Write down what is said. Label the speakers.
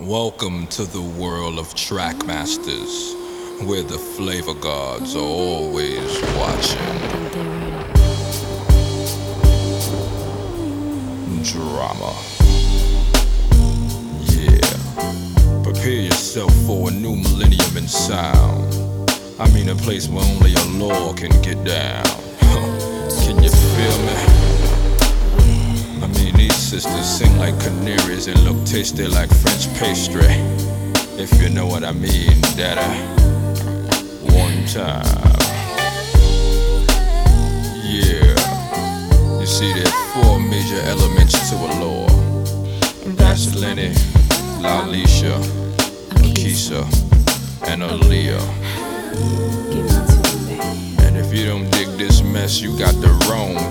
Speaker 1: Welcome to the world of Trackmasters, where the flavor gods are always watching. Drama. Yeah. Prepare yourself for a new millennium in sound. I mean a place where only a lord can get down. Can you feel me? I mean, these sisters sing like canaries and look tasty like French pastry. If you know what I mean, dada. One time. Yeah. You see, there are four major elements to a law. That's Lenny, Lalisha, Akisa, and Aaliyah. And if you don't dig this mess, you got the wrong